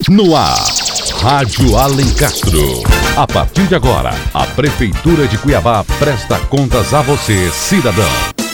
No ar, Rádio Alencastro. A partir de agora, a Prefeitura de Cuiabá presta contas a você, cidadão.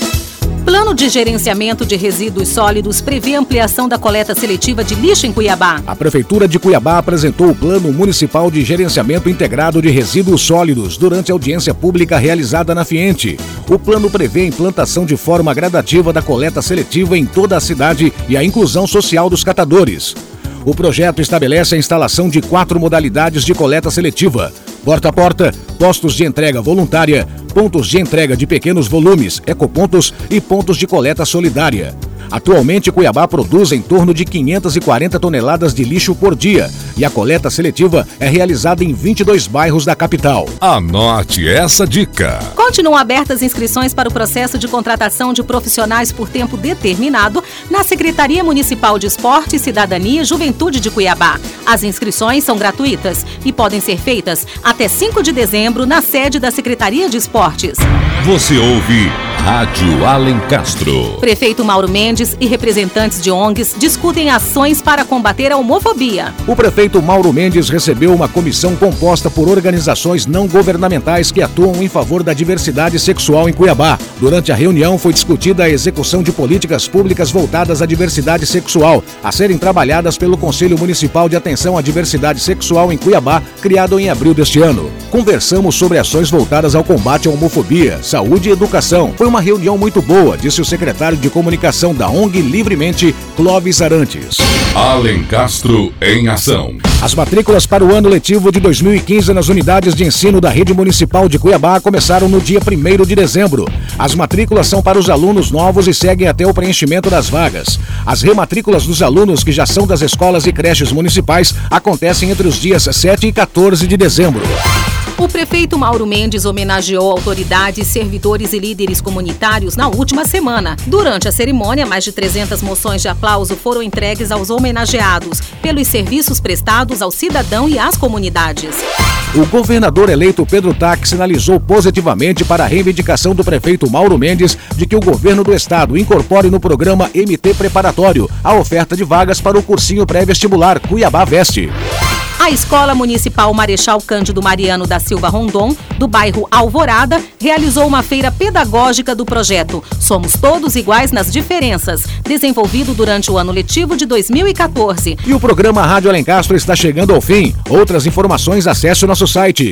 Plano de gerenciamento de resíduos sólidos prevê ampliação da coleta seletiva de lixo em Cuiabá. A Prefeitura de Cuiabá apresentou o Plano Municipal de Gerenciamento Integrado de Resíduos Sólidos durante a audiência pública realizada na Fiente. O plano prevê a implantação de forma gradativa da coleta seletiva em toda a cidade e a inclusão social dos catadores. O projeto estabelece a instalação de 4 modalidades de coleta seletiva: porta a porta, postos de entrega voluntária, pontos de entrega de pequenos volumes, ecopontos e pontos de coleta solidária. Atualmente, Cuiabá produz em torno de 540 toneladas de lixo por dia e a coleta seletiva é realizada em 22 bairros da capital. Anote essa dica. Continuam abertas inscrições para o processo de contratação de profissionais por tempo determinado na Secretaria Municipal de Esporte, Cidadania e Juventude de Cuiabá. As inscrições são gratuitas e podem ser feitas até 5 de dezembro na sede da Secretaria de Esportes. Você ouve Rádio Alencastro. Prefeito Mauro Mendes e representantes de ONGs discutem ações para combater a homofobia. O prefeito Mauro Mendes recebeu uma comissão composta por organizações não governamentais que atuam em favor da diversidade sexual em Cuiabá. Durante a reunião foi discutida a execução de políticas públicas voltadas à diversidade sexual, a serem trabalhadas pelo Conselho Municipal de Atenção à Diversidade Sexual em Cuiabá, criado em abril deste ano. Conversamos sobre ações voltadas ao combate à homofobia, saúde e educação. Foi uma reunião muito boa, disse o secretário de Comunicação da ONG Livremente, Clóvis Arantes. Alencastro em ação. As matrículas para o ano letivo de 2015 nas unidades de ensino da Rede Municipal de Cuiabá começaram no dia 1º de dezembro. As matrículas são para os alunos novos e seguem até o preenchimento das vagas. As rematrículas dos alunos que já são das escolas e creches municipais acontecem entre os dias 7 e 14 de dezembro. O prefeito Mauro Mendes homenageou autoridades, servidores e líderes comunitários na última semana. Durante a cerimônia, mais de 300 moções de aplauso foram entregues aos homenageados pelos serviços prestados ao cidadão e às comunidades. O governador eleito Pedro Tax sinalizou positivamente para a reivindicação do prefeito Mauro Mendes de que o governo do estado incorpore no programa MT Preparatório a oferta de vagas para o cursinho pré-vestibular Cuiabá Veste. A Escola Municipal Marechal Cândido Mariano da Silva Rondon, do bairro Alvorada, realizou uma feira pedagógica do projeto Somos Todos Iguais nas Diferenças, desenvolvido durante o ano letivo de 2014. E o programa Rádio Alencastro está chegando ao fim. Outras informações, acesse o nosso site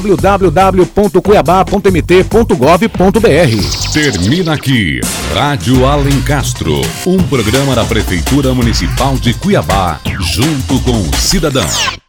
www.cuiabá.mt.gov.br. Termina aqui Rádio Alencastro, um programa da Prefeitura Municipal de Cuiabá, junto com o cidadão.